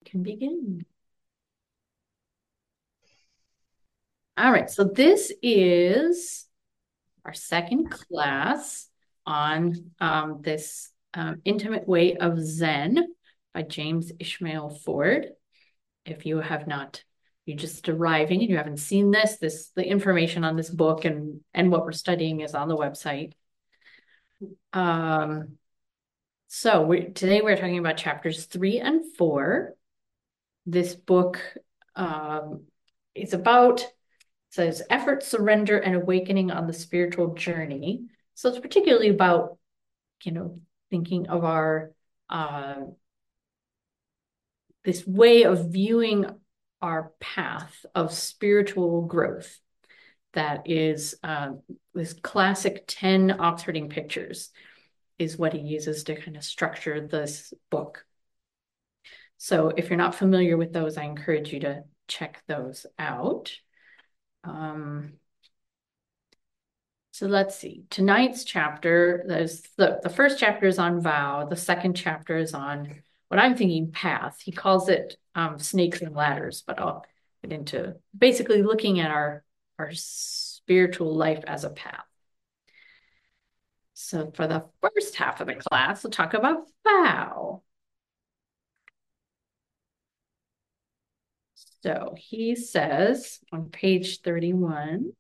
can begin. All right, so this is our second class on this Intimate Way of Zen by James Ishmael Ford. If you have not, you're just arriving and you haven't seen the information on this book and what we're studying is on the website. So today we're talking about chapters 3 and 4. This book is about says effort, surrender, and awakening on the spiritual journey. So it's particularly about, thinking of our this way of viewing our path of spiritual growth. That is this classic 10 Oxfording pictures is what he uses to kind of structure this book. So if you're not familiar with those, I encourage you to check those out. So let's see. Tonight's chapter, there's the first chapter is on vow. The second chapter is on what I'm thinking path. He calls it snakes and ladders, but I'll get into basically looking at our spiritual life as a path. So for the first half of the class, we'll talk about vow. So he says on page 31,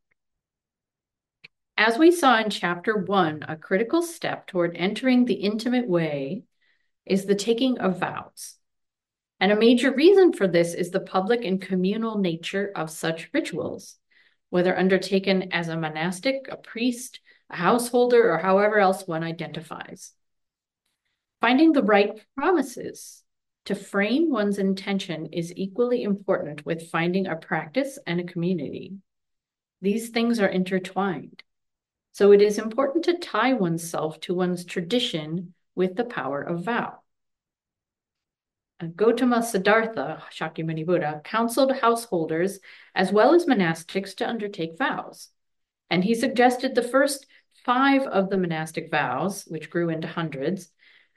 as we saw in chapter 1, a critical step toward entering the intimate way is the taking of vows. And a major reason for this is the public and communal nature of such rituals, whether undertaken as a monastic, a priest, a householder, or however else one identifies. Finding the right promises to frame one's intention is equally important with finding a practice and a community. These things are intertwined. So it is important to tie oneself to one's tradition with the power of vow. Gautama Siddhartha, Shakyamuni Buddha, counseled householders as well as monastics to undertake vows. And he suggested the first 5 of the monastic vows, which grew into hundreds,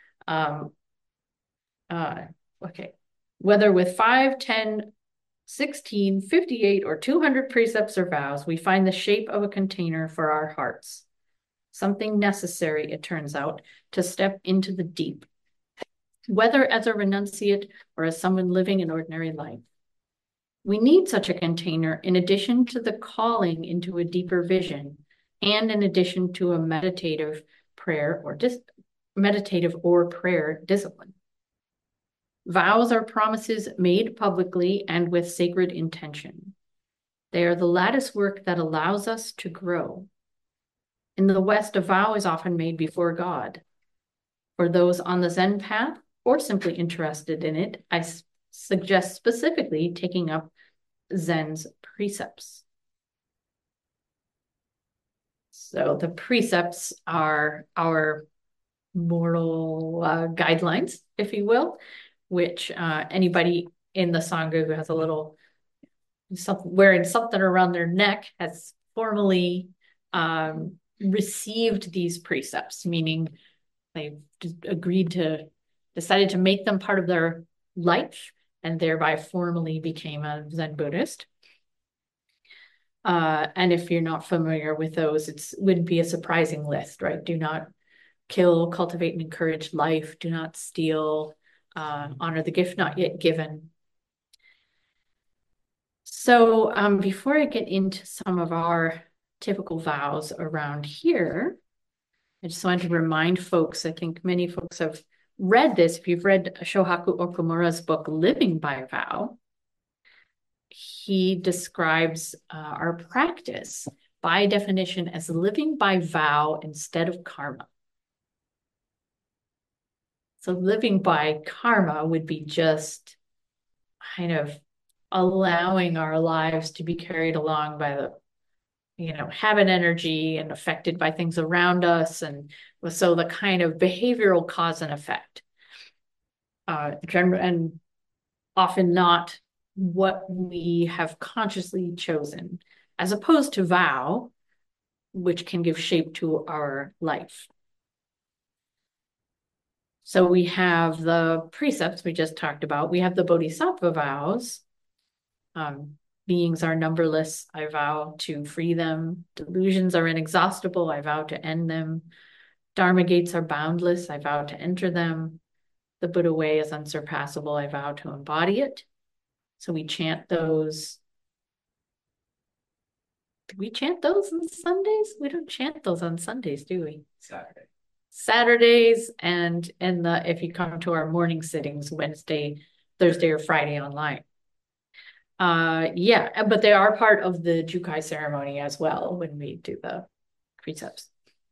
whether with 5, 10, 16, 58, or 200 precepts or vows, we find the shape of a container for our hearts. Something necessary, it turns out, to step into the deep, whether as a renunciate or as someone living an ordinary life. We need such a container in addition to the calling into a deeper vision and in addition to a meditative or prayer discipline. Vows are promises made publicly and with sacred intention. They are the lattice work that allows us to grow. In the West, a vow is often made before God. For those on the Zen path or simply interested in it, I suggest specifically taking up Zen's precepts. So the precepts are our moral guidelines, if you will, which anybody in the Sangha who has a little wearing something around their neck has formally received these precepts, meaning they've decided to make them part of their life and thereby formally became a Zen Buddhist. And if you're not familiar with those, it wouldn't be a surprising list, right? Do not kill, cultivate, and encourage life. Do not steal, honor the gift not yet given. So before I get into some of our typical vows around here, I just wanted to remind folks, I think many folks have read this. If you've read Shohaku Okumura's book, Living by Vow, he describes our practice by definition as living by vow instead of karma. So living by karma would be just kind of allowing our lives to be carried along by the habit energy and affected by things around us. And so the kind of behavioral cause and effect, and often not what we have consciously chosen, as opposed to vow, which can give shape to our life. So we have the precepts we just talked about. We have the bodhisattva vows. Beings are numberless. I vow to free them. Delusions are inexhaustible. I vow to end them. Dharma gates are boundless. I vow to enter them. The Buddha way is unsurpassable. I vow to embody it. So we chant those. Do we chant those on Sundays? We don't chant those on Sundays, do we? Saturdays and if you come to our morning sittings, Wednesday, Thursday, or Friday online. Yeah, but they are part of the Jukai ceremony as well when we do the precepts.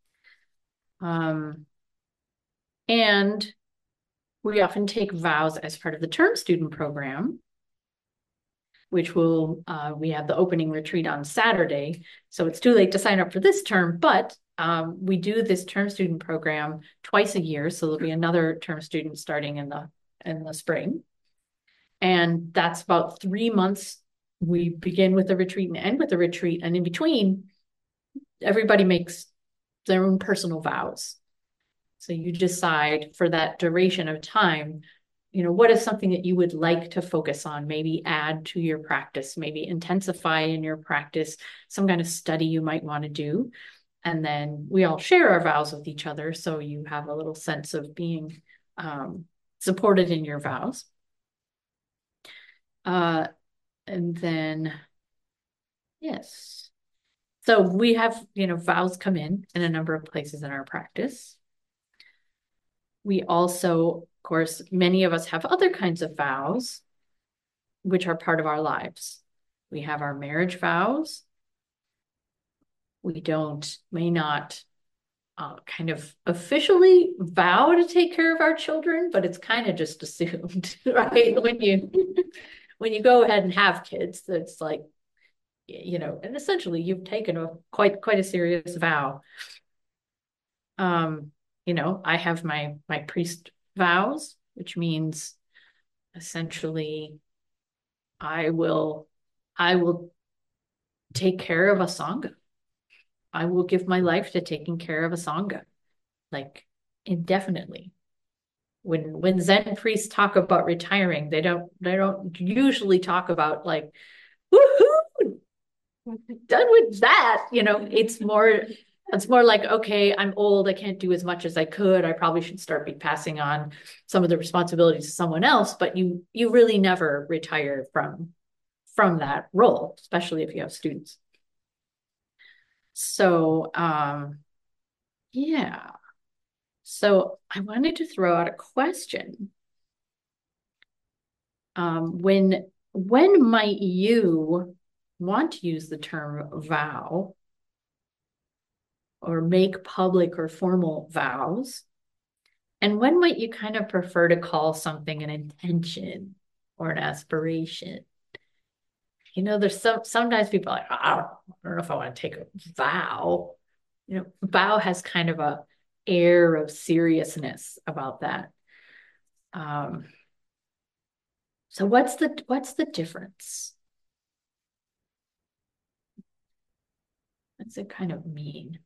And we often take vows as part of the term student program, which will, we have the opening retreat on Saturday. So it's too late to sign up for this term, but we do this term student program twice a year. So there'll be another term student starting in the spring. And that's about 3 months. We begin with the retreat and end with the retreat. And in between, everybody makes their own personal vows. So you decide for that duration of time, what is something that you would like to focus on, maybe add to your practice, maybe intensify in your practice, some kind of study you might want to do. And then we all share our vows with each other. So you have a little sense of being supported in your vows. And then, yes. So we have, vows come in a number of places in our practice. We also, of course, many of us have other kinds of vows, which are part of our lives. We have our marriage vows. We may not kind of officially vow to take care of our children, but it's kind of just assumed, right? When you go ahead and have kids, it's like, and essentially you've taken quite a serious vow. I have my priest vows, which means essentially I will take care of a sangha. I will give my life to taking care of a sangha, like indefinitely. When Zen priests talk about retiring, they don't usually talk about like, woohoo, done with that. It's more like, okay, I'm old, I can't do as much as I could. I probably should start passing on some of the responsibilities to someone else, but you really never retire from that role, especially if you have students. So, yeah. So I wanted to throw out a question. When might you want to use the term vow or make public or formal vows? And when might you kind of prefer to call something an intention or an aspiration? There's sometimes people are like, I don't know if I want to take a vow. Vow has kind of a air of seriousness about that. So what's the difference? What's it kind of mean?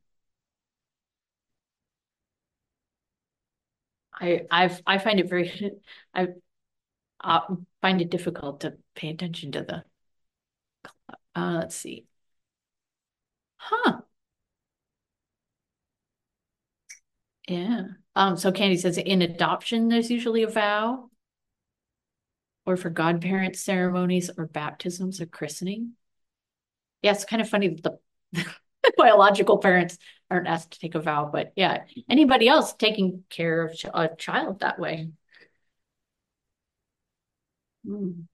I find it I find it difficult to pay attention to the. Let's see. Huh. Yeah. So Candy says in adoption, there's usually a vow, or for godparent ceremonies or baptisms or christening. Yeah, it's kind of funny that the biological parents aren't asked to take a vow, but yeah, anybody else taking care of a child that way. Mm.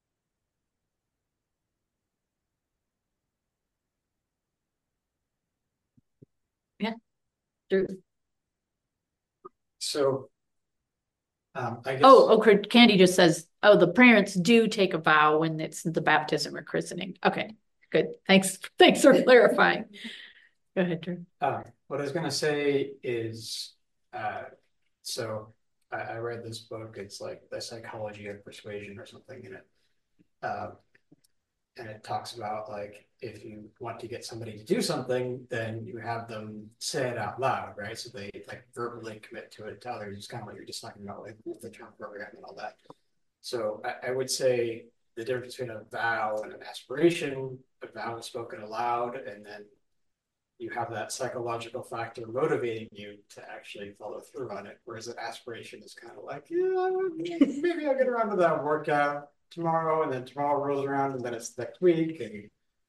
Yeah, true. So I guess. Oh, Candy just says, oh, the parents do take a vow when it's the baptism or christening. Okay, good. Thanks for clarifying. Go ahead, Drew. What I was going to say is, so I read this book. It's like The Psychology of Persuasion or something in it. and it talks about like if you want to get somebody to do something, then you have them say it out loud, right? So they like verbally commit to it to others. It's kind of what you're just talking about, like the term program and all that. So I would say the difference between a vow and an aspiration, a vow is spoken aloud, and then you have that psychological factor motivating you to actually follow through on it. Whereas an aspiration is kind of like, yeah, maybe I'll get around to that workout tomorrow, and then tomorrow rolls around, and then it's next week, and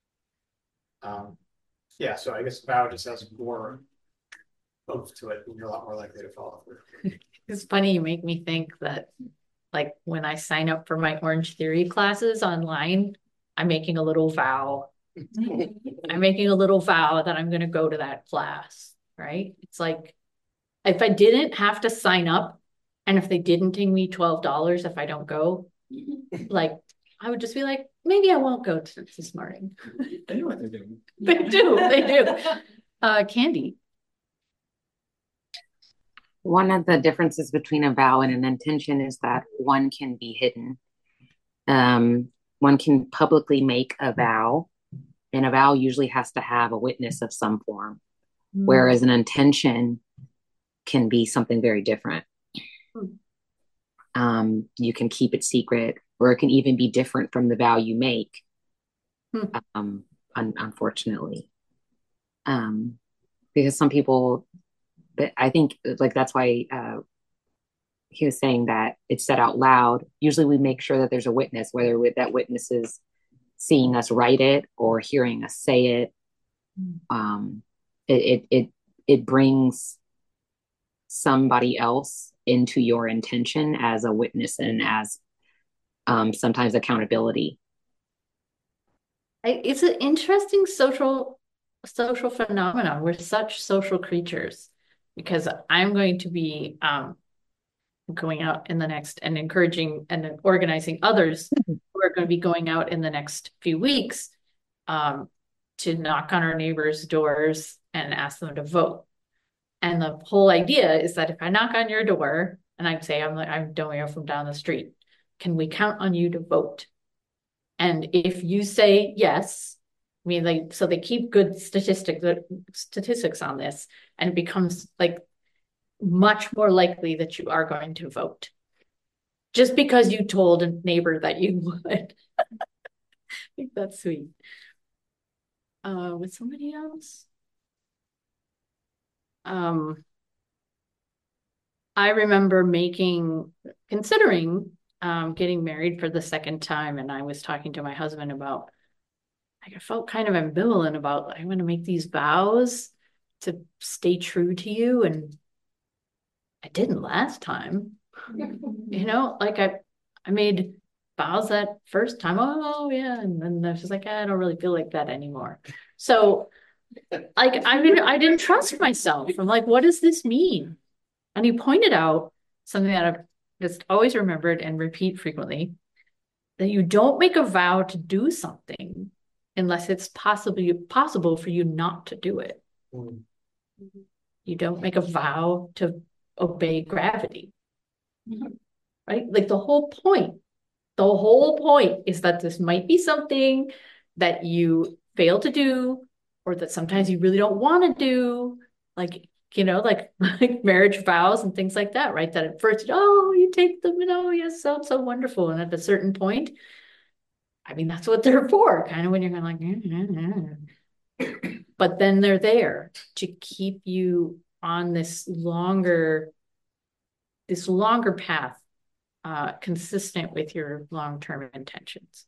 yeah. So I guess vow just has more oomph to it, and you're a lot more likely to follow through. It's funny, you make me think that like when I sign up for my Orange Theory classes online, I'm making a little vow. I'm making a little vow that I'm going to go to that class, right? It's like if I didn't have to sign up and if they didn't take me $12 if I don't go, like I would just be like, maybe I won't go to this morning. They know what they're doing. They do. Candy. One of the differences between a vow and an intention is that one can be hidden. One can publicly make a vow, and a vow usually has to have a witness of some form, whereas an intention can be something very different. You can keep it secret, or it can even be different from the vow you make, unfortunately. Because some people, but I think like that's why he was saying that it's said out loud. Usually we make sure that there's a witness, whether that witness is seeing us write it or hearing us say it. It brings somebody else into your intention as a witness and as sometimes accountability. It's an interesting social phenomenon. We're such social creatures because I'm going to be going out in the next and encouraging and organizing others who are going to be going out in the next few weeks to knock on our neighbors' doors and ask them to vote. And the whole idea is that if I knock on your door and I say, I'm Domio from down the street, can we count on you to vote? And if you say yes, I mean, so they keep good statistics on this, and it becomes like much more likely that you are going to vote just because you told a neighbor that you would. I think that's sweet. With somebody else? I remember considering getting married for the second time, and I was talking to my husband about, like, I felt kind of ambivalent about, I'm going to make these vows to stay true to you, and I didn't last time. Like I made vows that first time. Oh yeah, and then I was just like, I don't really feel like that anymore. So, like, I didn't trust myself. I'm like, what does this mean? And he pointed out something that I've just always remembered and repeat frequently, that you don't make a vow to do something unless it's possible for you not to do it. You don't make a vow to obey gravity. Right? Like the whole point is that this might be something that you fail to do, or that sometimes you really don't want to do, like like marriage vows and things like that, right? That at first, you take them, yes, so wonderful. And at a certain point, I mean, that's what they're for, kind of when you're kind of like, but then they're there to keep you on this longer path, consistent with your long-term intentions.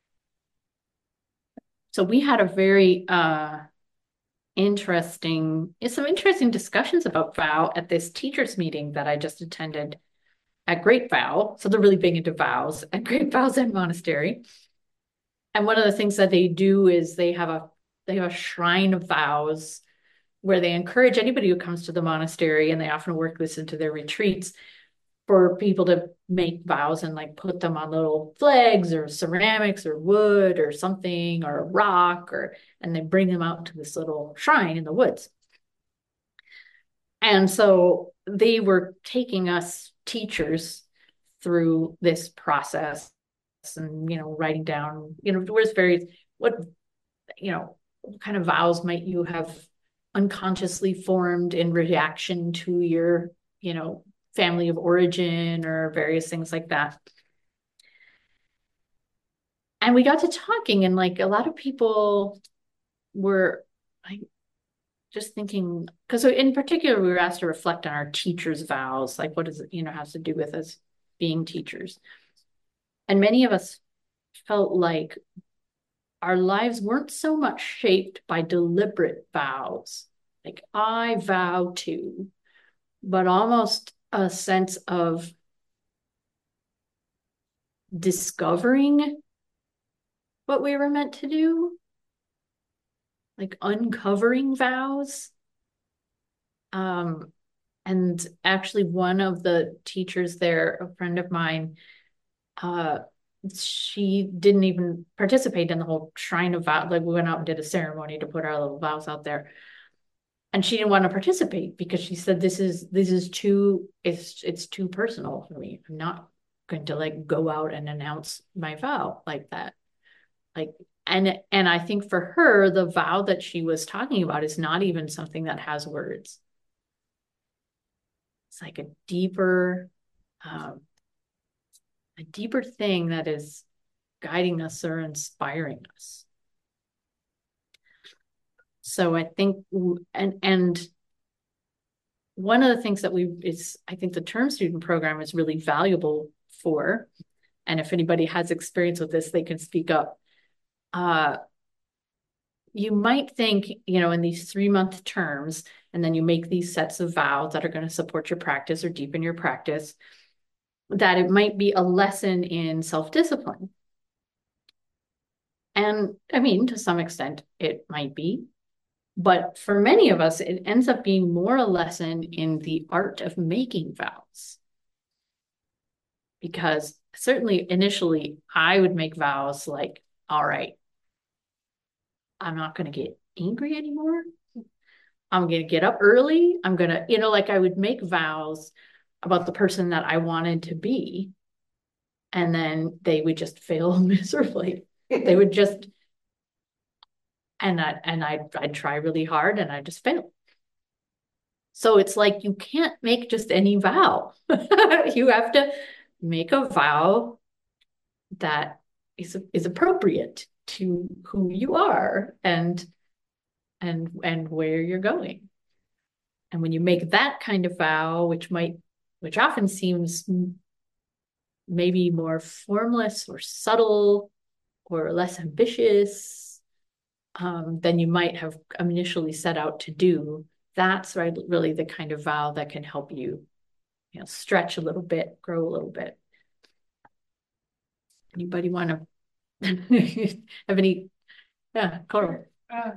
So we had a very some interesting discussions about vow at this teachers meeting that I just attended at Great Vow. So they're really big into vows at Great Vow Zen Monastery. And one of the things that they do is they have a shrine of vows where they encourage anybody who comes to the monastery, and they often work this into their retreats, for people to make vows and like put them on little flags or ceramics or wood or something or a rock, and they bring them out to this little shrine in the woods. And so they were taking us teachers through this process and, writing down, where's various, what kind of vows might you have unconsciously formed in reaction to your, family of origin or various things like that. And we got to talking, and like a lot of people were like just thinking, because in particular, we were asked to reflect on our teachers' vows, like what does it, has to do with us being teachers. And many of us felt like our lives weren't so much shaped by deliberate vows, like I vow to, but almost a sense of discovering what we were meant to do, like uncovering vows. And actually one of the teachers there, a friend of mine, she didn't even participate in the whole shrine of vows. Like we went out and did a ceremony to put our little vows out there. And she didn't want to participate because she said, this is too, it's too personal for me. I'm not going to like go out and announce my vow like that. Like, and I think for her, the vow that she was talking about is not even something that has words. It's like a deeper thing that is guiding us or inspiring us. So I think, and one of the things that I think the term student program is really valuable for, and if anybody has experience with this, they can speak up. You might think, in these 3-month terms, and then you make these sets of vows that are going to support your practice or deepen your practice, that it might be a lesson in self-discipline. And I mean, to some extent, it might be. But for many of us, it ends up being more a lesson in the art of making vows. Because certainly initially, I would make vows like, all right, I'm not going to get angry anymore. I'm going to get up early. I'm going to, like I would make vows about the person that I wanted to be. And then they would just fail miserably. They would just, and I'd try really hard and I just fail. So it's like, you can't make just any vow. You have to make a vow that is appropriate to who you are and where you're going. And when you make that kind of vow, which often seems maybe more formless or subtle or less ambitious than you might have initially set out to do, that's really the kind of vow that can help you, stretch a little bit, grow a little bit. Anybody want to have any? Yeah, Coral.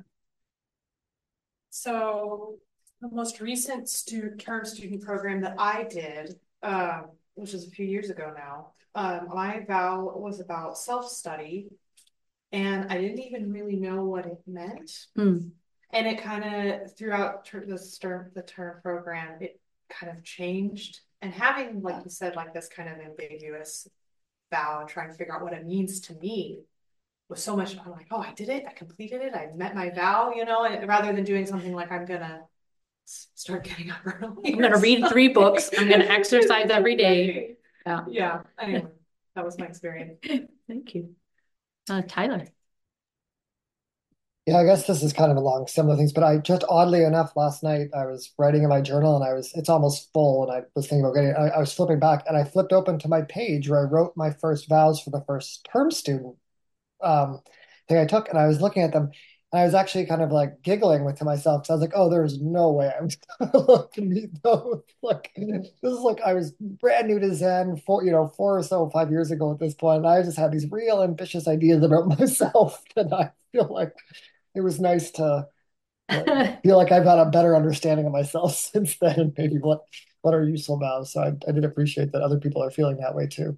So the most recent term student program that I did, which was a few years ago now, my vow was about self-study, and I didn't even really know what it meant. And it kind of throughout the term program, it kind of changed. And having, like you said, like this kind of ambiguous vow and trying to figure out what it means to me was so much. I'm like, oh, I did it. I completed it. I met my vow, and rather than doing something like I'm going to start getting up early. I'm going to read 3 books. I'm going to exercise every day. Yeah. Anyway, that was my experience. Thank you. Tyler. Yeah, I guess this is kind of along similar things, but I just oddly enough, last night I was writing in my journal and it's almost full and I was thinking about I was flipping back and I flipped open to my page where I wrote my first vows for the first term student thing I took, and I was looking at them and I was actually kind of like giggling to myself because I was like, oh, there's no way I was gonna look to meet those. Like this is like I was brand new to Zen 4 or so 5 years ago at this point, and I just had these real ambitious ideas about myself that I feel like it was nice to feel like I've got a better understanding of myself since then, and maybe what are useful vows. So I did appreciate that other people are feeling that way too.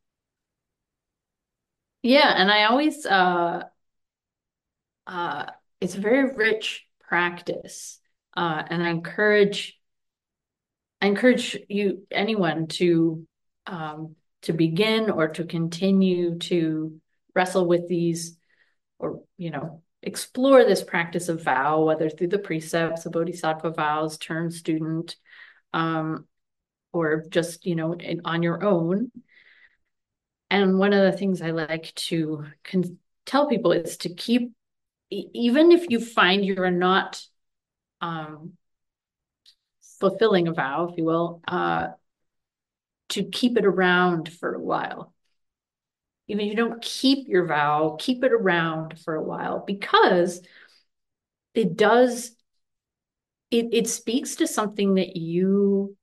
Yeah, and I always it's a very rich practice, and I encourage anyone to to begin or to continue to wrestle with these, or, explore this practice of vow, whether through the precepts, the Bodhisattva vows, turn student, or just, on your own. And one of the things I like to tell people is to keep, even if you find you're not fulfilling a vow, if you will, to keep it around for a while. Even if you don't keep your vow, keep it around for a while, because it speaks to something that you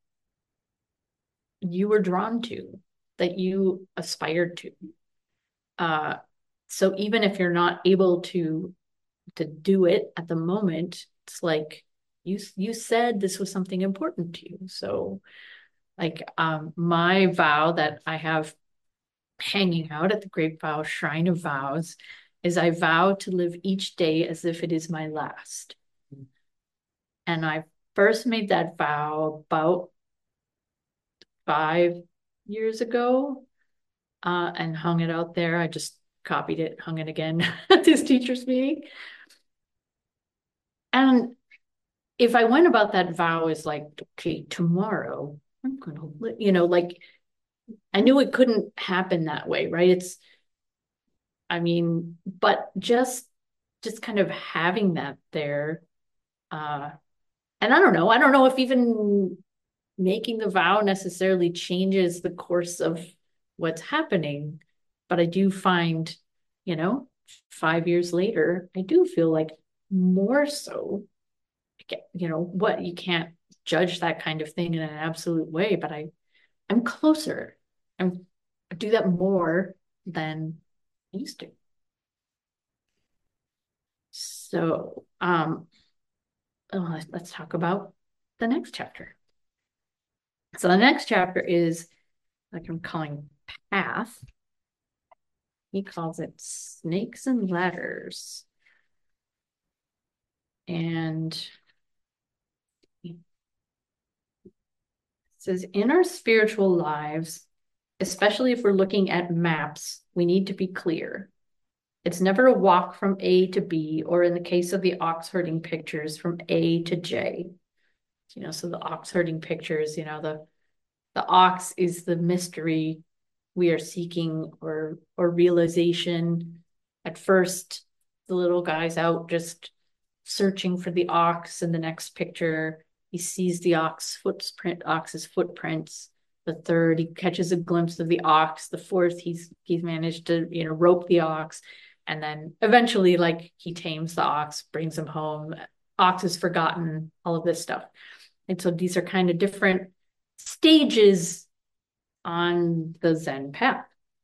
were drawn to, that you aspired to. So even if you're not able to do it at the moment, it's like you said this was something important to you. So like my vow that I have hanging out at the Great Vow Shrine of Vows is I vow to live each day as if it is my last. And I first made that vow about 5 years ago, and hung it out there. I just copied it, hung it again at this teacher's meeting. And if I went about that vow as like, okay, tomorrow I'm gonna, like, I knew it couldn't happen that way, right? But just kind of having that there, and I don't know if even making the vow necessarily changes the course of what's happening, but I do find, 5 years later, I do feel like more so, what, you can't judge that kind of thing in an absolute way, but I'm closer. I do that more than I used to. So, let's talk about the next chapter. So the next chapter is, like I'm calling, Path. He calls it Snakes and Ladders. And it says, in our spiritual lives, especially if we're looking at maps, we need to be clear. It's never a walk from A to B, or in the case of the ox herding pictures, from A to J. So the ox herding pictures, the ox is the mystery we are seeking, or realization. At first, the little guy's out just searching for the ox. In the next picture, he sees the ox's footprints. The third, he catches a glimpse of the ox. The fourth, he's managed to rope the ox, and then eventually, like, he tames the ox, brings him home. Ox is forgotten. All of this stuff, and so these are kind of different stages on the Zen path.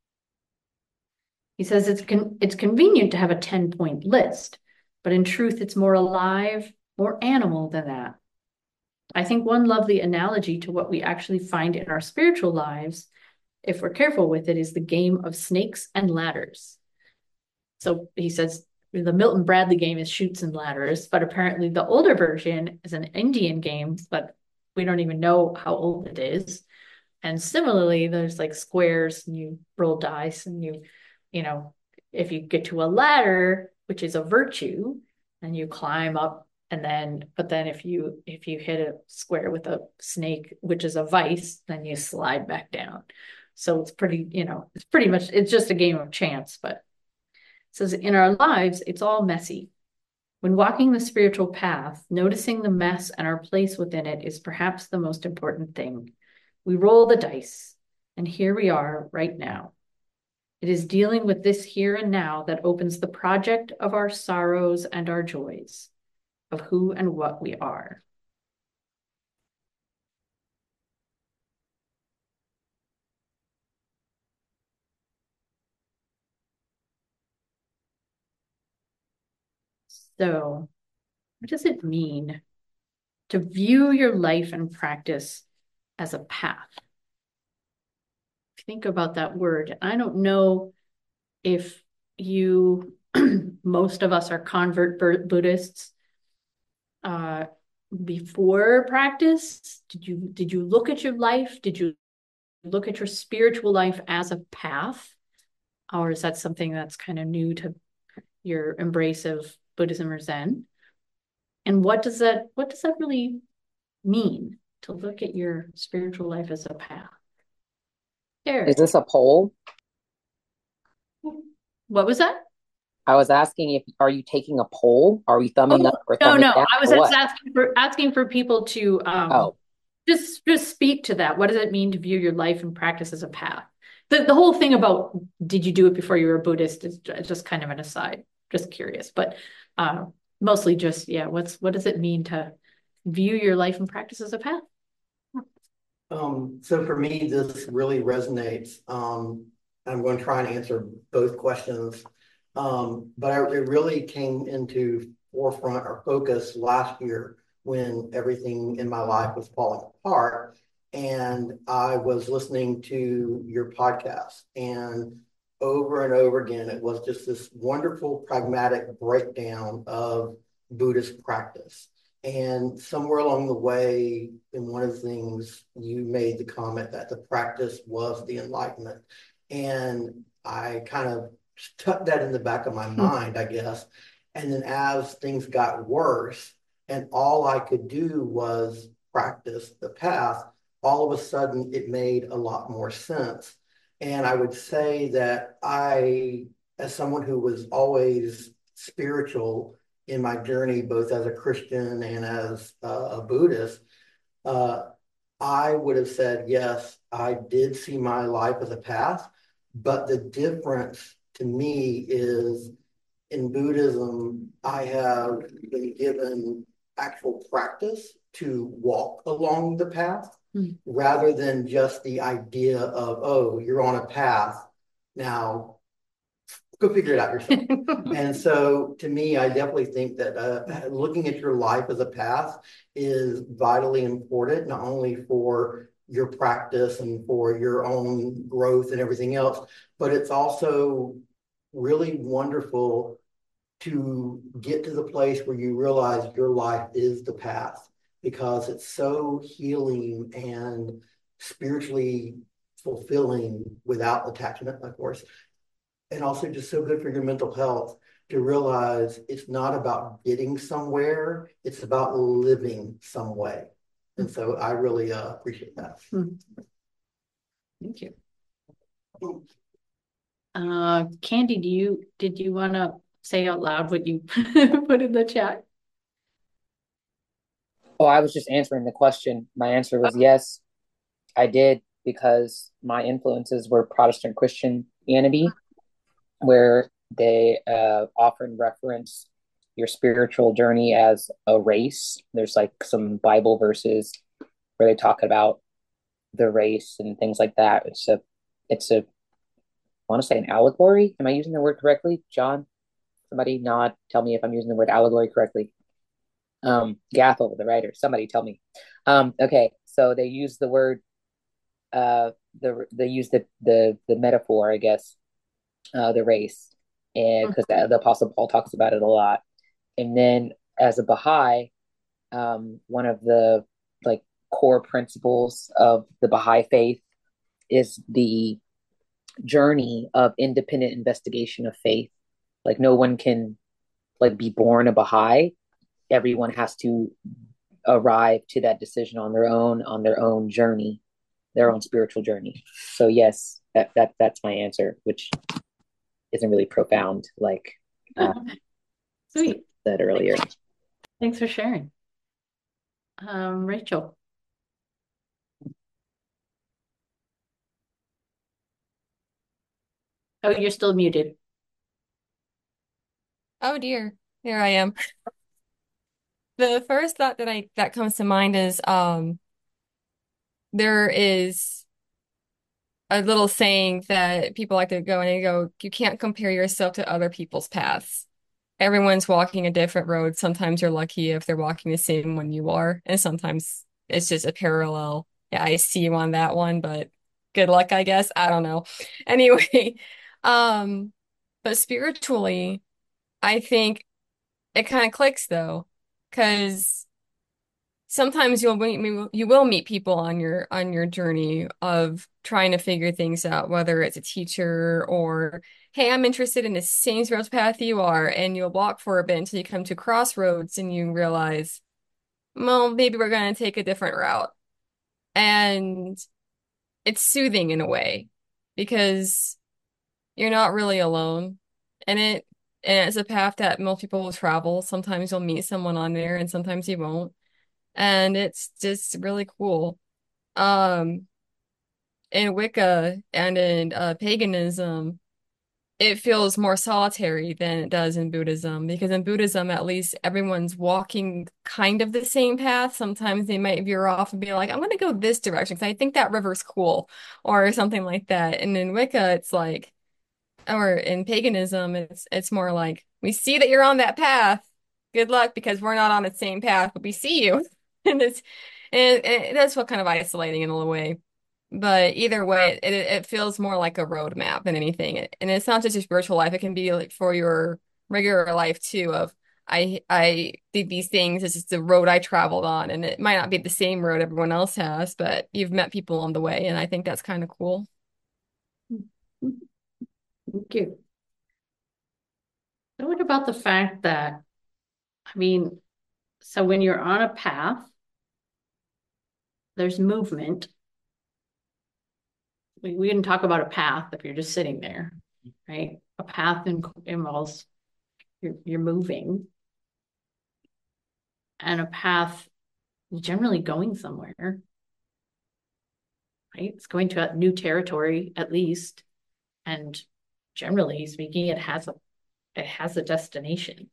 He says it's convenient to have a 10-point list, but in truth, it's more alive, more animal than that. I think one lovely analogy to what we actually find in our spiritual lives, if we're careful with it, is the game of snakes and ladders. So he says the Milton Bradley game is Chutes and Ladders, but apparently the older version is an Indian game, but we don't even know how old it is. And similarly, there's like squares, and you roll dice, and if you get to a ladder, which is a virtue, and you climb up, but then if you hit a square with a snake, which is a vice, then you slide back down. So it's pretty, it's just a game of chance. But it says in our lives, it's all messy. When walking the spiritual path, noticing the mess and our place within it is perhaps the most important thing. We roll the dice, and here we are right now. It is dealing with this here and now that opens the project of our sorrows and our joys, of who and what we are. So, what does it mean to view your life and practice as a path? Think about that word. I don't know if most of us are convert Buddhists. Before practice, did you look at your life? Did you look at your spiritual life as a path, or is that something that's kind of new to your embrace of Buddhism or Zen? And what does that really mean to look at your spiritual life as a path? Is Derek, this a poll? what was that? I was asking if are you taking a poll? Are we thumbing up Oh, or no, thumbing down I was or just what? asking for people to Oh, just speak to that. What does it mean to view your life and practice as a path? The whole thing about did you do it before you were a Buddhist is just kind of an aside. Just curious, but mostly just yeah. What does it mean to view your life and practice as a path? So for me, this really resonates. I'm going to try and answer both questions. It really came into forefront or focus last year when everything in my life was falling apart. And I was listening to your podcast, and over and over again, it was just this wonderful, pragmatic breakdown of Buddhist practice. And somewhere along the way, in one of the things, you made the comment that the practice was the enlightenment. And I kind of tucked that in the back of my mind, I guess. And then as things got worse, and all I could do was practice the path, all of a sudden it made a lot more sense. And I would say that as someone who was always spiritual in my journey, both as a Christian and as a Buddhist, uh, I would have said, yes, I did see my life as a path. But the difference to me is in Buddhism, I have been given actual practice to walk along the path rather than just the idea of, oh, you're on a path. Now go figure it out yourself. And so to me, I definitely think that looking at your life as a path is vitally important, not only for your practice and for your own growth and everything else, but it's also really wonderful to get to the place where you realize your life is the path because it's so healing and spiritually fulfilling without attachment, of course, and also just so good for your mental health to realize it's not about getting somewhere, it's about living some way. And so I really appreciate that. Thank you. Candy, did you want to say out loud what you put in the chat? Oh, I was just answering the question. My answer was yes, I did because my influences were Protestant Christianity, where they often reference your spiritual journey as a race. There's like some Bible verses where they talk about the race and things like that. It's a I want to say an allegory. Am I using the word correctly, John? Somebody nod. Tell me if I'm using the word allegory correctly. Gathel, the writer. Somebody tell me. Okay, so they use the word. They use the metaphor, I guess, the race, and because the Apostle Paul talks about it a lot. And then as a Baha'i, one of the like core principles of the Baha'i faith is the journey of independent investigation of faith. Like no one can like be born a Baha'i. Everyone has to arrive to that decision on their own journey, their own spiritual journey. So yes, that's my answer, which isn't really profound like Sweet. said earlier. Thanks for sharing. Rachel. Oh, you're still muted. Oh dear, here I am. The first thought that comes to mind is there is a little saying that people like to go and they go, you can't compare yourself to other people's paths. Everyone's walking a different road. Sometimes you're lucky if they're walking the same one you are, and sometimes it's just a parallel. Yeah, I see you on that one, but good luck, I guess. I don't know. Anyway, um, but spiritually, I think it kind of clicks though, because sometimes you will meet people on your journey of trying to figure things out, whether it's a teacher or, hey, I'm interested in the same spiritual path you are, and you'll walk for a bit until you come to crossroads and you realize, well, maybe we're going to take a different route. And it's soothing in a way because you're not really alone. And it's a path that most people will travel. Sometimes you'll meet someone on there and sometimes you won't. And it's just really cool. Um, in Wicca and in paganism, it feels more solitary than it does in Buddhism because in Buddhism, at least everyone's walking kind of the same path. Sometimes they might veer off and be like, I'm going to go this direction because I think that river's cool or something like that. And in Wicca, it's like, or in paganism, it's more like we see that you're on that path. Good luck because we're not on the same path, but we see you. And that's what kind of isolating in a way. But either way, it feels more like a roadmap than anything. And it's not just your spiritual life, it can be like for your regular life too, of I did these things, this is the road I traveled on, and it might not be the same road everyone else has, but you've met people on the way, and I think that's kind of cool. Thank you. So what about the fact that, I mean, so when you're on a path, there's movement. We can talk about a path if you're just sitting there, right? A path involves you're moving, and a path is generally going somewhere, right? It's going to a new territory at least, and generally speaking, it has a destination.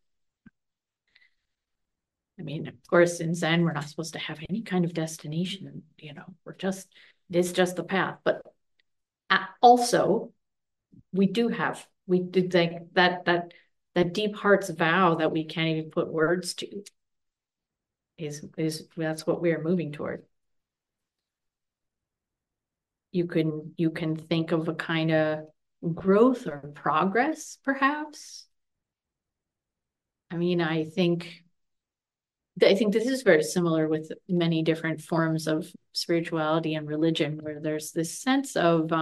I mean, of course, in Zen, we're not supposed to have any kind of destination. It is just the path. But also, we did think that deep heart's vow that we can't even put words to is that's what we are moving toward. You can think of a kind of growth or progress, perhaps. I mean, I think this is very similar with many different forms of spirituality and religion, where there's this sense of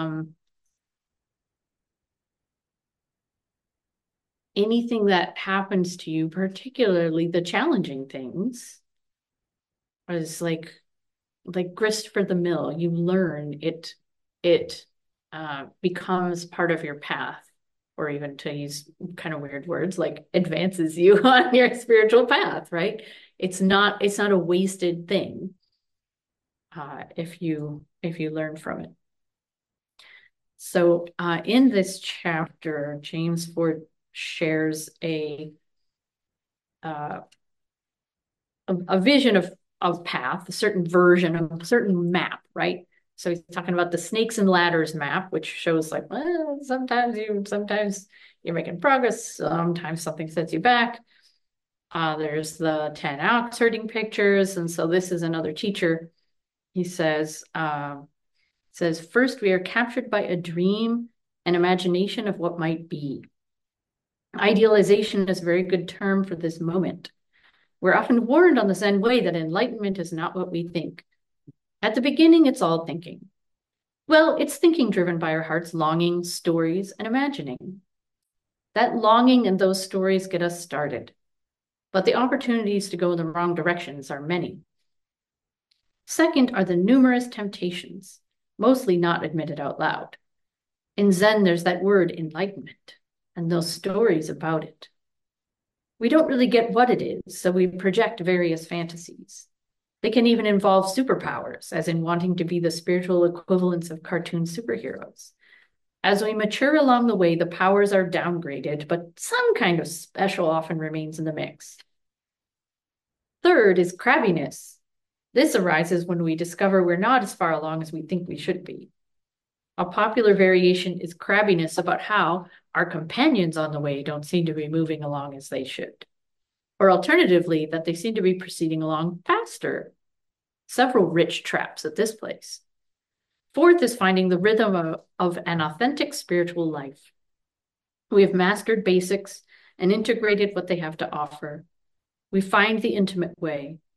anything that happens to you, particularly the challenging things, is like grist for the mill. You learn it becomes part of your path, or even, to use kind of weird words, like advances you on your spiritual path, right? It's not a wasted thing if you learn from it. So in this chapter, James Ford shares a vision of path, a certain version of a certain map, right? So he's talking about the snakes and ladders map, which shows like, well, sometimes you're making progress, sometimes something sets you back. There's the 10 ox herding pictures, and so this is another teacher. He says, first we are captured by a dream and imagination of what might be. Idealization is a very good term for this moment. We're often warned on the Zen way that enlightenment is not what we think. At the beginning, it's all thinking. Well, it's thinking driven by our heart's longing, stories, and imagining. That longing and those stories get us started, but the opportunities to go in the wrong directions are many. Second are the numerous temptations, mostly not admitted out loud. In Zen, there's that word enlightenment and those stories about it. We don't really get what it is, so we project various fantasies. They can even involve superpowers, as in wanting to be the spiritual equivalents of cartoon superheroes. As we mature along the way, the powers are downgraded, but some kind of special often remains in the mix. Third is crabbiness. This arises when we discover we're not as far along as we think we should be. A popular variation is crabbiness about how our companions on the way don't seem to be moving along as they should. Or alternatively, that they seem to be proceeding along faster. Several rich traps at this place. Fourth is finding the rhythm of an authentic spiritual life. We have mastered basics and integrated what they have to offer. We find the intimate way.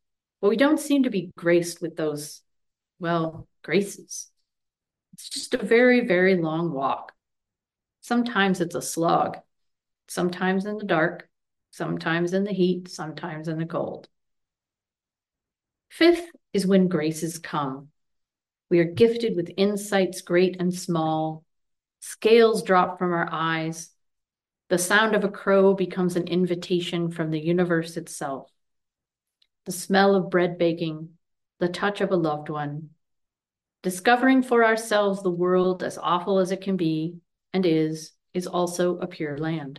but we don't seem to be graced with those, well, graces. It's just a very, very long walk. Sometimes it's a slog, sometimes in the dark, sometimes in the heat, sometimes in the cold. Fifth is when graces come. We are gifted with insights great and small. Scales drop from our eyes. The sound of a crow becomes an invitation from the universe itself. The smell of bread baking, the touch of a loved one. Discovering for ourselves the world as awful as it can be and is also a pure land.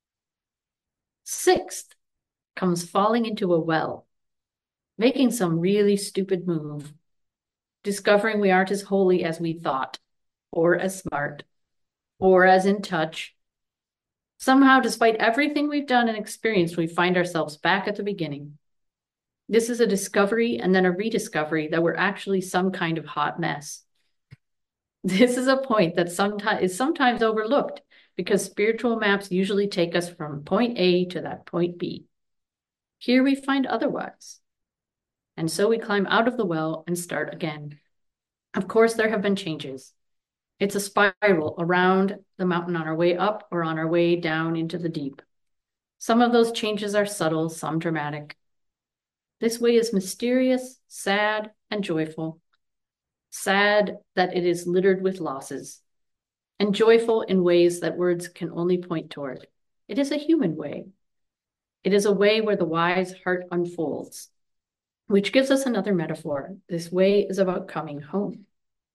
Sixth comes falling into a well, making some really stupid move, discovering we aren't as holy as we thought, or as smart, or as in touch. Somehow, despite everything we've done and experienced, we find ourselves back at the beginning. This is a discovery and then a rediscovery that we're actually some kind of hot mess. This is a point that is sometimes overlooked because spiritual maps usually take us from point A to that point B. Here we find otherwise. And so we climb out of the well and start again. Of course, there have been changes. It's a spiral around the mountain on our way up or on our way down into the deep. Some of those changes are subtle, some dramatic. This way is mysterious, sad, and joyful. Sad that it is littered with losses, and joyful in ways that words can only point toward. It is a human way. It is a way where the wise heart unfolds, which gives us another metaphor. This way is about coming home.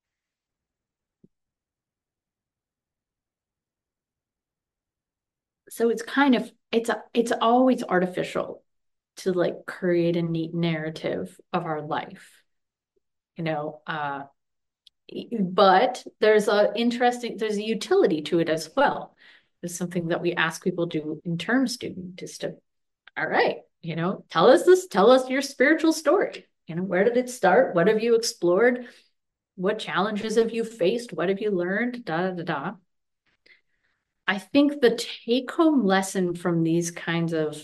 So it's kind of, it's always artificial to like create a neat narrative of our life, but there's a utility to it as well. It's something that we ask people to do in term student is to, all right, tell us your spiritual story. Where did it start? What have you explored? What challenges have you faced? What have you learned? Da, da, da. I think the take-home lesson from these kinds of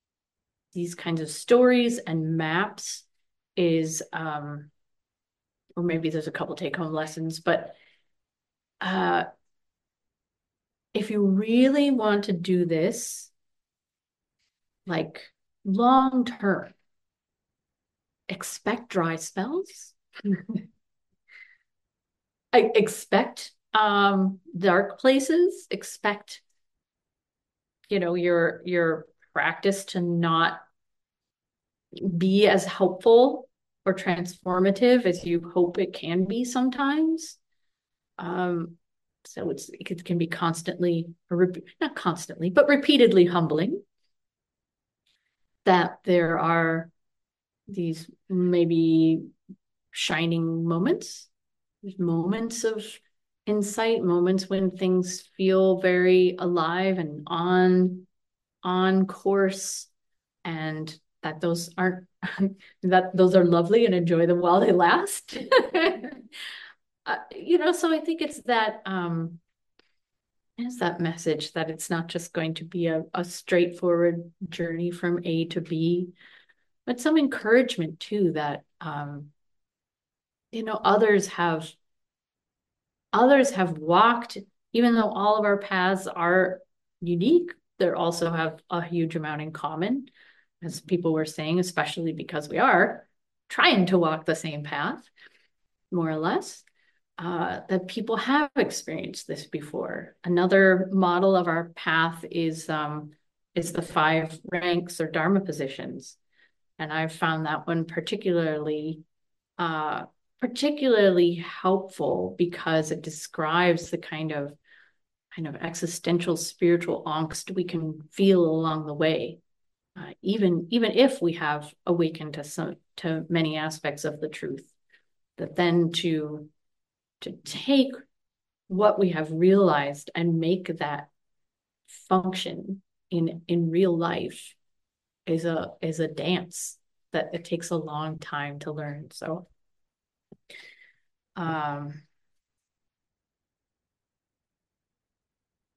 stories and maps is, or maybe there's a couple take-home lessons, but if you really want to do this, like long term, expect dry spells. I expect dark places, expect your practice to not be as helpful or transformative as you hope it can be sometimes. So it can be constantly, or not constantly, but repeatedly humbling that there are these maybe shining moments of insight, moments when things feel very alive and on course, and that those aren't that those are lovely and enjoy them while they last. So I think it's that message that it's not just going to be a straightforward journey from A to B, but some encouragement too that others have walked, even though all of our paths are unique, they also have a huge amount in common, as people were saying, especially because we are trying to walk the same path, more or less, that people have experienced this before. Another model of our path is the 5 ranks or Dharma positions. And I've found that one particularly helpful because it describes the kind of existential spiritual angst we can feel along the way, even if we have awakened to many aspects of the truth. That then to take what we have realized and make that function in real life is a dance that it takes a long time to learn. So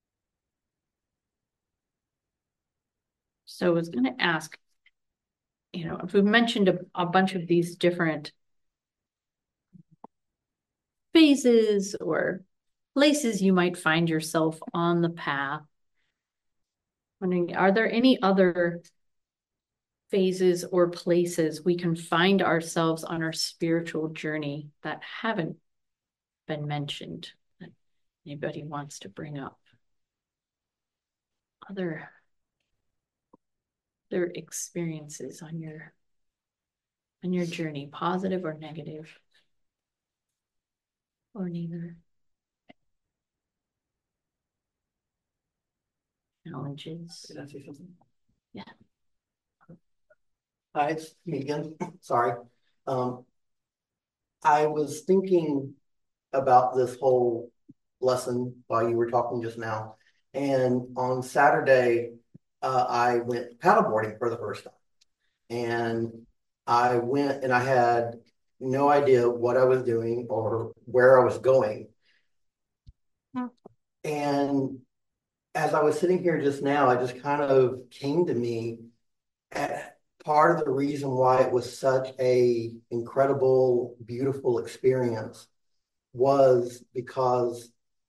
so I was going to ask, if we've mentioned a bunch of these different phases or places you might find yourself on the path, wondering, are there any other phases or places we can find ourselves on our spiritual journey that haven't been mentioned that anybody wants to bring up? Other experiences on your journey, positive or negative, or neither? Challenges. Did I say something? Yeah. Hi, it's me again. Sorry. I was thinking about this whole lesson while you were talking just now. And on Saturday, I went paddleboarding for the first time. And I went and I had no idea what I was doing or where I was going. And as I was sitting here just now, it just kind of came to me at part of the reason why it was such a incredible, beautiful experience was because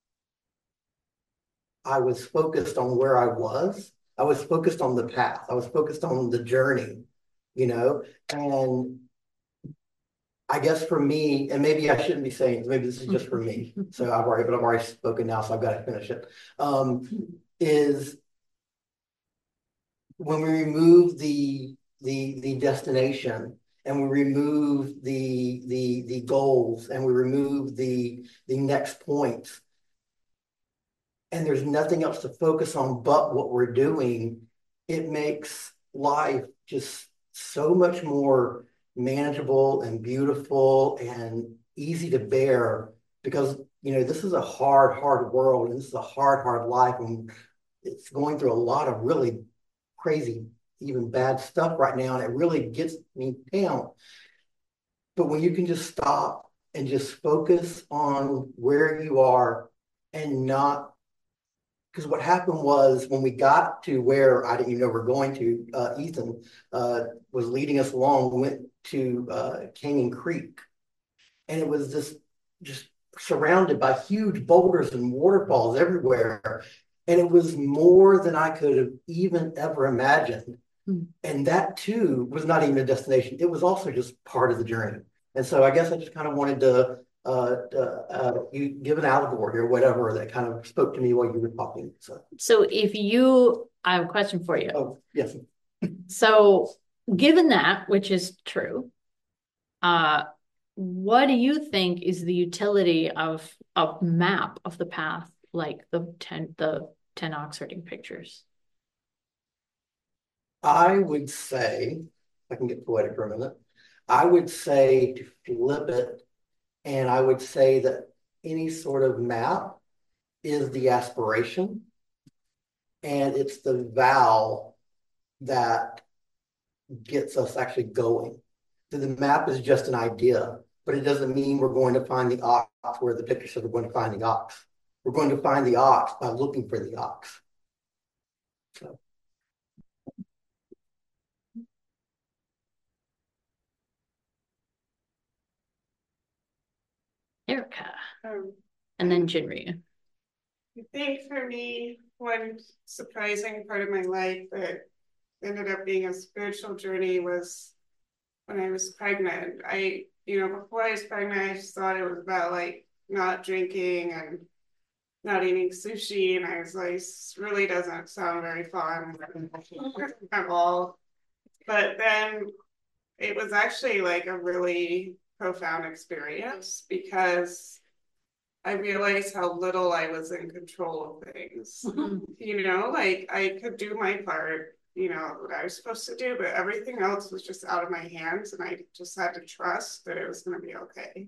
I was focused on where I was. I was focused on the path. I was focused on the journey, and I guess for me, and maybe I shouldn't be saying, maybe this is just for me. So I've already spoken now, so I've got to finish it. Is when we remove the destination and we remove the goals and we remove the next points, and there's nothing else to focus on but what we're doing, it makes life just so much more manageable and beautiful and easy to bear, because this is a hard world, and this is a hard life, and it's going through a lot of really crazy, even bad stuff right now, and it really gets me down. But when you can just stop and just focus on where you are and not, because what happened was when we got to where I didn't even know we're going to, Ethan was leading us along, went to Canyon Creek, and it was this just surrounded by huge boulders and waterfalls everywhere. And it was more than I could have even ever imagined. And that too was not even a destination. It was also just part of the journey. And so I guess I just kind of wanted to you give an allegory or whatever that kind of spoke to me while you were talking. So I have a question for you. Oh, yes. So given that, which is true, what do you think is the utility of a map of the path, like the 10 oxherding pictures? I would say, I can get poetic for a minute. I would say to flip it, and I would say that any sort of map is the aspiration, and it's the vow that gets us actually going. So the map is just an idea, but it doesn't mean we're going to find the ox where the picture says we're going to find the ox. We're going to find the ox by looking for the ox. So. Erica, and then Jinri. I think for me, one surprising part of my life that ended up being a spiritual journey was when I was pregnant. Before I was pregnant, I just thought it was about like not drinking and not eating sushi. And I was like, this really doesn't sound very fun at all. But then it was actually like a really profound experience because I realized how little I was in control of things. Like I could do my part, what I was supposed to do, but everything else was just out of my hands, and I just had to trust that it was going to be okay.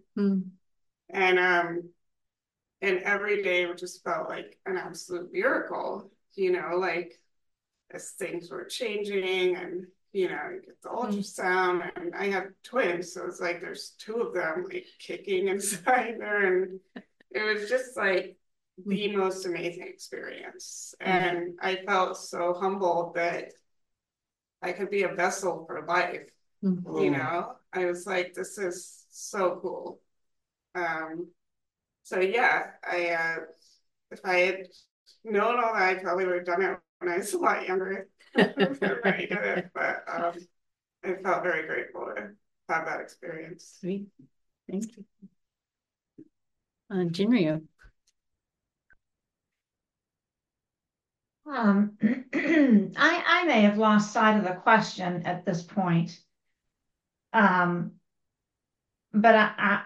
And every day just felt like an absolute miracle, like as things were changing, and you get the ultrasound, and I have twins, so it's like there's two of them like kicking inside there, and it was just like the most amazing experience. And I felt so humbled that I could be a vessel for life. You know, I was like, this is so cool. So yeah, if I had known all that, I probably would have done it when I was a lot younger. Right, did it, but I felt very grateful to have that experience. Sweet. Thank you. Jinryu. I may have lost sight of the question at this point. But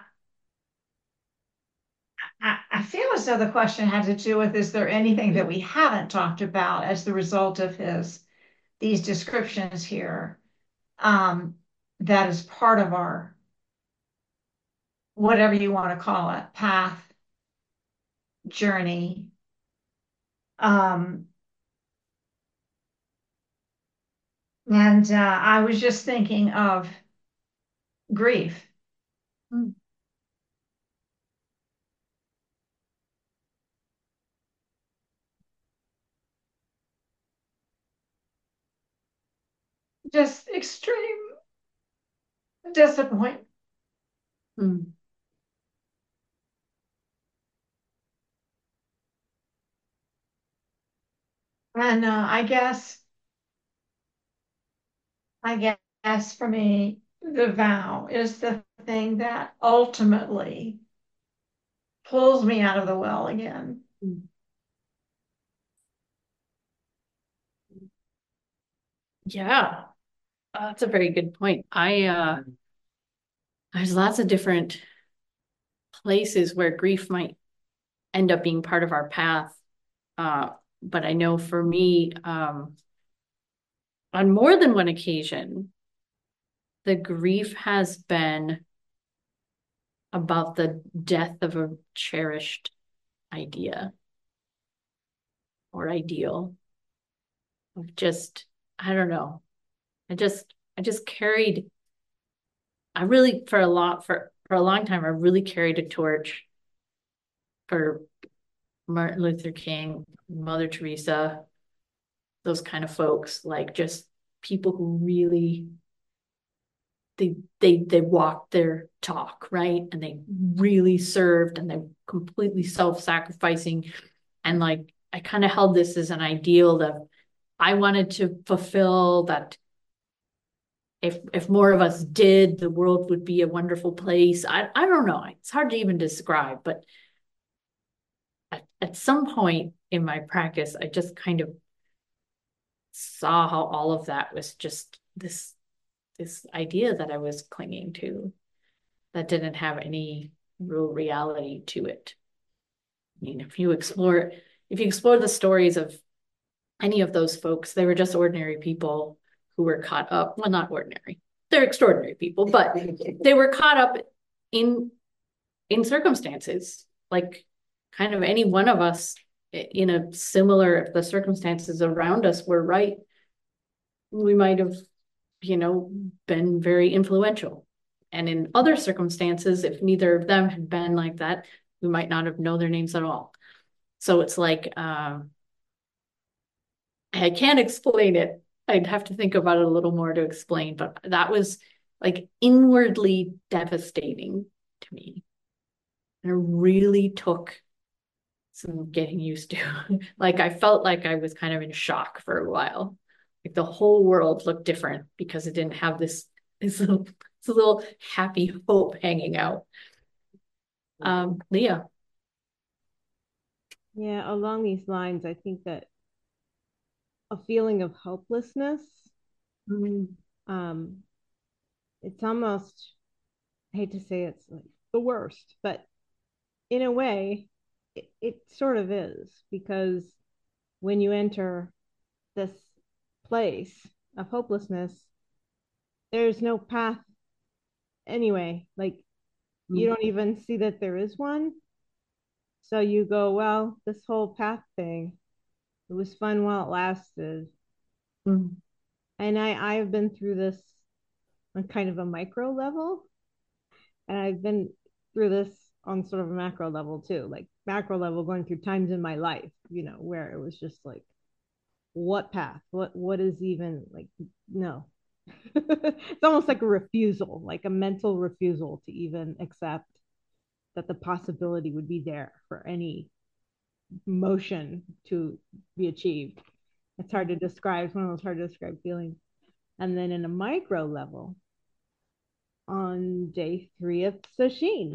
I feel as though the question had to do with, is there anything that we haven't talked about as the result of these descriptions here, that is part of our, whatever you want to call it, path, journey. And I was just thinking of grief. Just extreme disappointment. And I guess for me, the vow is the thing that ultimately pulls me out of the well again. Yeah, that's a very good point. There's lots of different places where grief might end up being part of our path. But I know for me, on more than one occasion, the grief has been about the death of a cherished idea or ideal of just, I don't know. I just carried, I really, for a long time, I really carried a torch for Martin Luther King, Mother Teresa, those kind of folks, like just people who really they walked their talk, right? And they really served and they completely self-sacrificing. And like I kind of held this as an ideal that I wanted to fulfill, that if more of us did, the world would be a wonderful place. I don't know. It's hard to even describe, but at some point in my practice, I just kind of saw how all of that was just this idea that I was clinging to that didn't have any real reality to it. I mean, if you explore the stories of any of those folks, they were just ordinary people who were caught up. Well, not ordinary. They're extraordinary people, but they were caught up in circumstances like kind of any one of us in a similar, if the circumstances around us were right, we might have, been very influential. And in other circumstances, if neither of them had been like that, we might not have known their names at all. So it's like, I can't explain it. I'd have to think about it a little more to explain, but that was like inwardly devastating to me. And it really took some getting used to. Like I felt like I was kind of in shock for a while. Like the whole world looked different because it didn't have this little happy hope hanging out. Leah. Yeah, along these lines, I think that a feeling of hopelessness, it's almost, I hate to say it's like the worst, but in a way, it sort of is, because when you enter this place of hopelessness, there's no path anyway. Like you don't even see that there is one. So you go, well, this whole path thing, it was fun while it lasted. And I've been through this on kind of a micro level, and I've been through this on sort of a macro level too, like macro level, going through times in my life, where it was just like what path? What is even like, no. It's almost like a refusal, like a mental refusal to even accept that the possibility would be there for any motion to be achieved. It's hard to describe. It's one of those hard to describe feelings. And then in a micro level, on day 3 of Sesshin,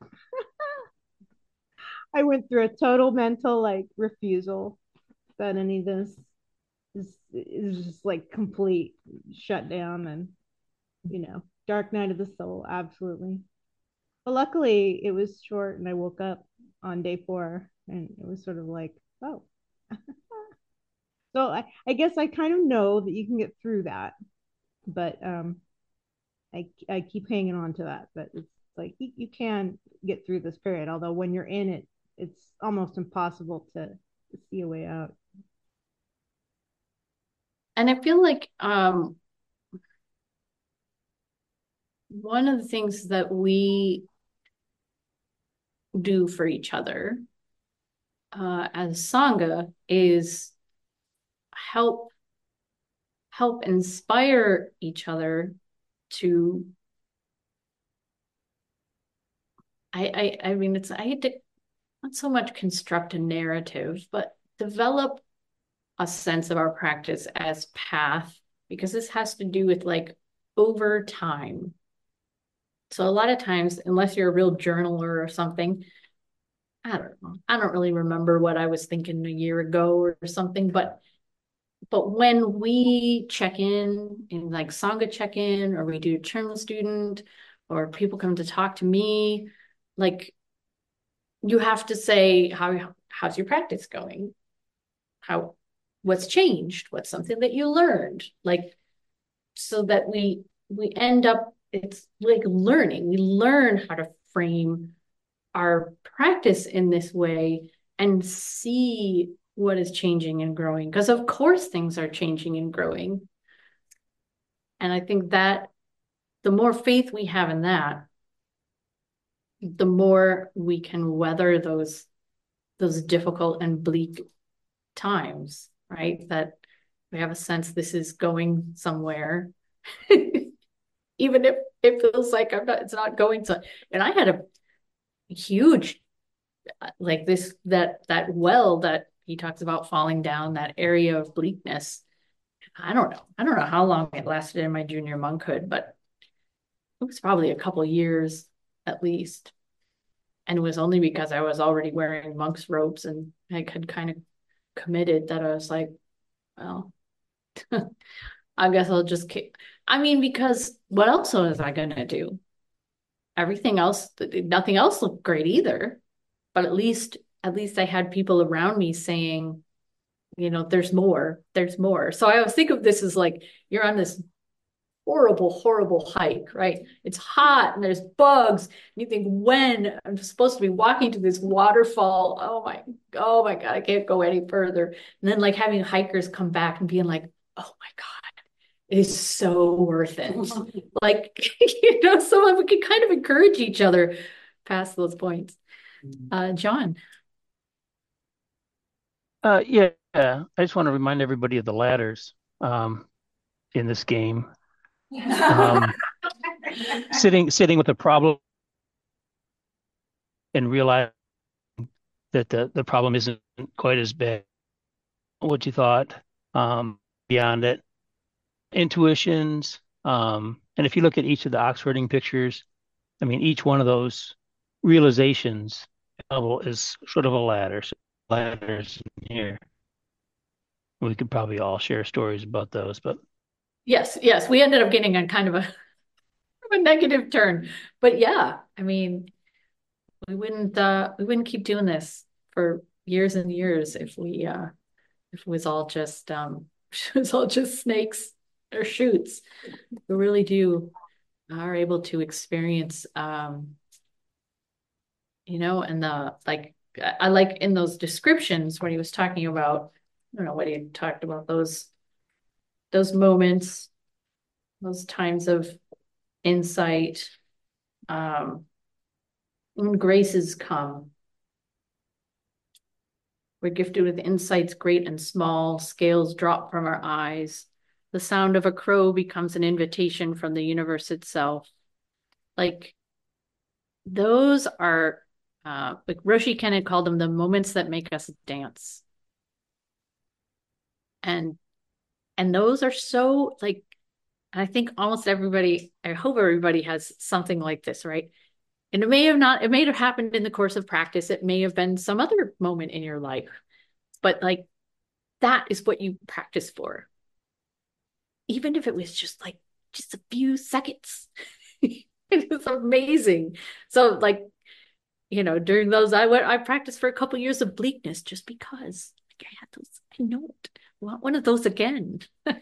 I went through a total mental like refusal that any of this is just like complete shutdown and dark night of the soul, absolutely. But luckily it was short and I woke up on day 4 and it was sort of like, oh. So I guess I kind of know that you can get through that, but I keep hanging on to that. But it's like you can get through this period, although when you're in it, it's almost impossible to see a way out. And I feel like one of the things that we do for each other as Sangha is help inspire each other to I mean I hate to not so much construct a narrative, but develop a sense of our practice as path, because this has to do with like over time. So a lot of times, unless you're a real journaler or something, I don't know. I don't really remember what I was thinking a year ago or something, but when we check in like Sangha check in, or we do Churn student, or people come to talk to me, like you have to say, how's your practice going? What's changed? What's something that you learned? Like, so that we end up, it's like learning. We learn how to frame our practice in this way and see what is changing and growing. Because of course things are changing and growing. And I think that the more faith we have in that, the more we can weather those difficult and bleak times, right? That we have a sense this is going somewhere. Even if it feels like it's not going to. And I had a huge, like that well that he talks about falling down, that area of bleakness. I don't know how long it lasted in my junior monkhood, but it was probably a couple years at least. And it was only because I was already wearing monk's robes and I had kind of committed that I was like, well, I guess I'll just keep. I mean, because what else was I gonna do? Everything else, nothing else looked great either. But at least I had people around me saying, there's more, there's more. So I always think of this as like you're on this horrible, horrible hike, right? It's hot and there's bugs. And you think, when I'm supposed to be walking to this waterfall, oh my God, I can't go any further. And then like having hikers come back and being like, oh my God, it is so worth it. Like, so we can kind of encourage each other past those points. John. Yeah, I just want to remind everybody of the ladders in this game. Sitting with a problem and realize that the problem isn't quite as bad what you thought, beyond it. Intuitions, and if you look at each of the Oxfording pictures, I mean, each one of those realizations level is sort of a ladder. So ladders in here. We could probably all share stories about those, but Yes, we ended up getting a kind of a negative turn. But yeah, I mean, we wouldn't keep doing this for years and years if it was all just it was all just snakes or shoots. We really are able to experience and the like I like in those descriptions when he was talking about, I don't know what he talked about, those moments, those times of insight, when graces come, We're gifted with insights great and small, scales drop from our eyes. The sound of a crow becomes an invitation from the universe itself. Like, those are, like Roshi Ken had called them the moments that make us dance. And those are so, like, I think almost everybody, I hope everybody has something like this, right? And it may have happened in the course of practice. It may have been some other moment in your life, but like, that is what you practice for. Even if it was just a few seconds. It was amazing. So like, during those, I practiced for a couple years of bleakness just because I had those. I know it. I want one of those again.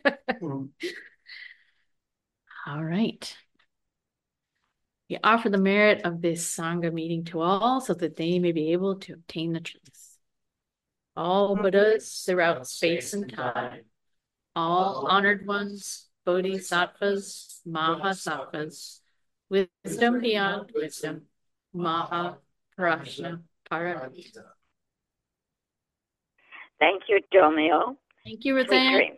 All right. We offer the merit of this Sangha meeting to all so that they may be able to obtain the truth. All Buddhas throughout space and time, all honored ones, bodhisattvas, mahasattvas, wisdom beyond wisdom, maha prajna paramita. Thank you, Domio. Thank you, Sweet Rathan. dreams.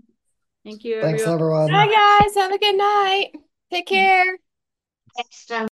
Thank you, Thanks, everyone. everyone. Bye, guys. Have a good night. Take care. Thanks,